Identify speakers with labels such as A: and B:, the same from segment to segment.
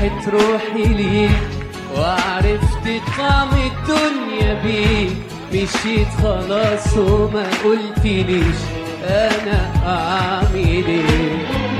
A: ارتاحت روحي ليك وعرفت طعم الدنيا بيك. مشيت خلاص وما قلتليش انا اعمل ايه.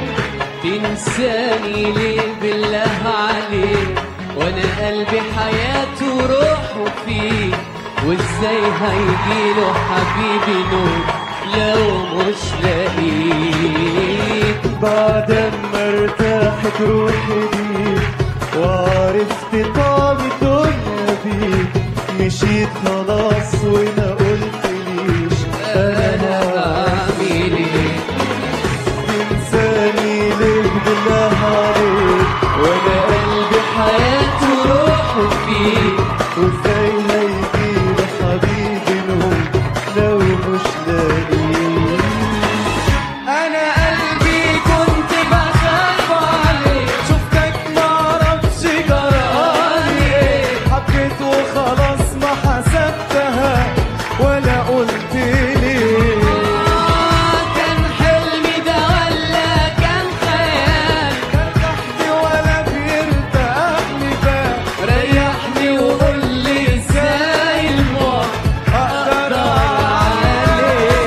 A: تنساني ليه بالله عليك وانا قلبي حياته وروحه فيك. وازاي هيجيله حبيبي نور لو مش لاقيك.
B: بعد ما ارتاحت روحي ليك وعرفت طعم الدنيا بيك. مشيت خلاص وما قلتليش
A: انا اعمل ايه.
B: تنساني ليه بالله عليك
A: وانا قلبي حياته وروحه فيك.
B: وازاي هيجيلي حبيبي نور لو مش لاقيك.
A: انا قلبي كنت بخاف عليك
B: شفتك معرفش جرالي ايه. حبيت وخلاص ما حسبتها ولا قلت ليه.
A: كان حلمي ده ولا كان خيال.
B: ارتحت ولا بيرتاح لي بال.
A: ريحني وقول لي ازاي الموت
B: اقدر
A: عليه.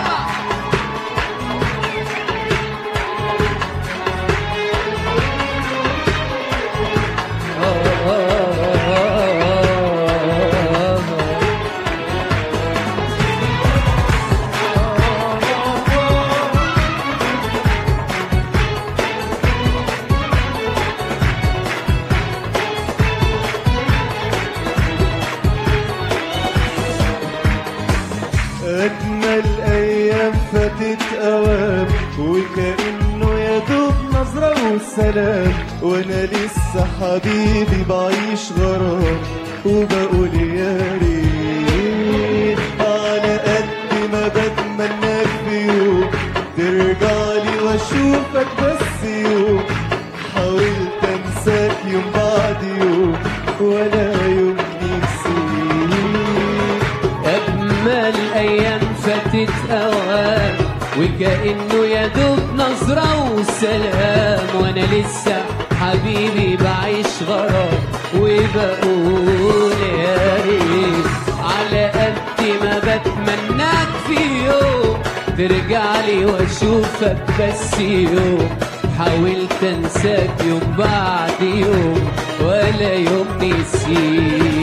B: أجمل أيام فاتت أوام وكأنه يا دوب نظرة وسلام. وأنا لسه حبيبي بعيش غرام وبقول يا ريت. على قد ما بتمناك في يوم ترجعلي وأشوفك بس يوم. حاولت أنساك يوم بعد يوم ولا يوم نسيك.
A: أجمل أيام فاتت أوام وكأنه يا دوب نظرة وسلام. وأنا لسه حبيبي بعيش غرام وبقول يا ريت. على قد ما بتمناك في يوم ترجعلي وأشوفك بس يوم. حاولت أنساك يوم بعد يوم ولا يوم نسيت.